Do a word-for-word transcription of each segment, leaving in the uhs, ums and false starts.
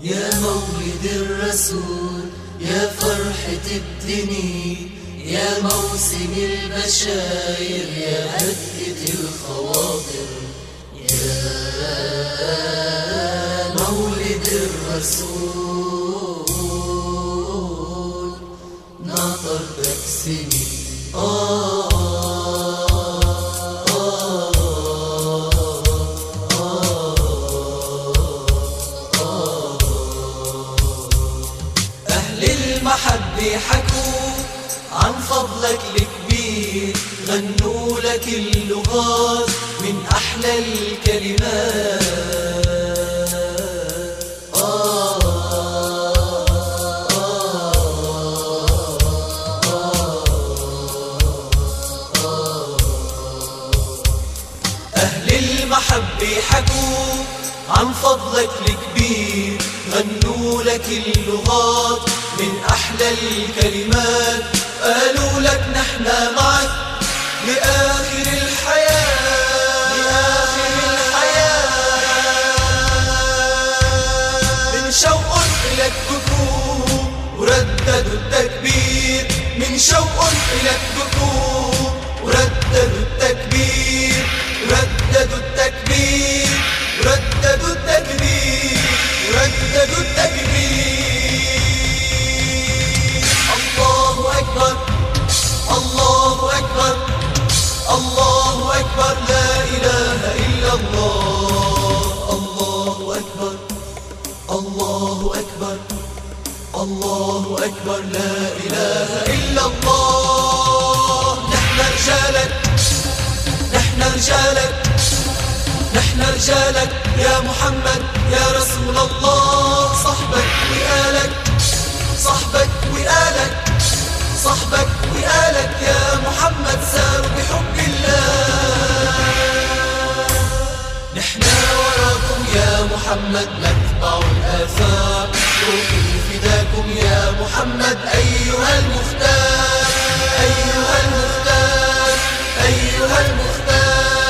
يا مولد الرسول يا فرحة الدنيا، يا موسم البشاير يا هدئة الخواطر، يا مولد الرسول ناطرتك سنين. آه المحبة حكوا عن فضلك الكبير، غنوا لك اللغات من أحلى الكلمات. آه أهل المحبة حكوا عن فضلك الكبير، غنوا لك اللغات من أحلى الكلمات. قالوا لك نحنا معك لآخر الحياة، لآخر الحياة. من شوق إلك بكوا ورددوا التكبير، من شوق إلك بكوا ورددوا التكبير، رددوا التكبير، رددوا التكبير، رددوا التكبير. الله أكبر الله أكبر الله أكبر لا إله إلا الله. الله أكبر الله أكبر الله أكبر لا إله إلا الله. نحن رجالك نحن رجالك نحن رجالك يا محمد يا رسول الله. صحبك وآلك صحبك وآلك صحبك وآلك يا محمد ساروا بحب الله. نحنا وراكم يا محمد نتبع الآثار، روحي فداكم يا محمد أيها المختار، أيها المختار، أيها المختار.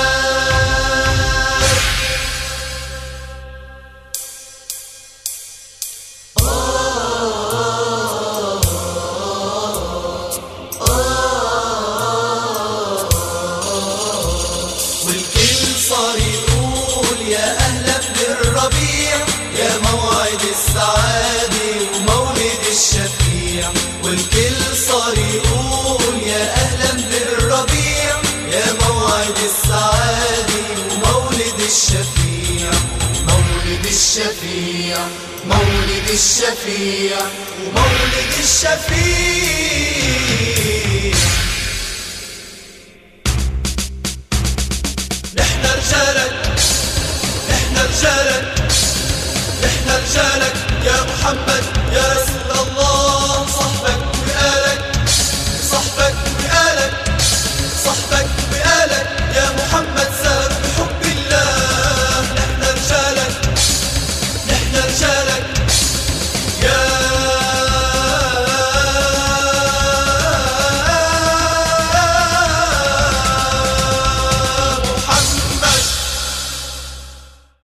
صار يقول يا أهل ابن الربيع، يا موعد السعادة ومولد الشفيع. والكل صار يقول يا أهل ابن الربيع، يا موعد السعادة ومولد الشفيع. مولد الشفيع مولد الشفيع ومولد الشفيع.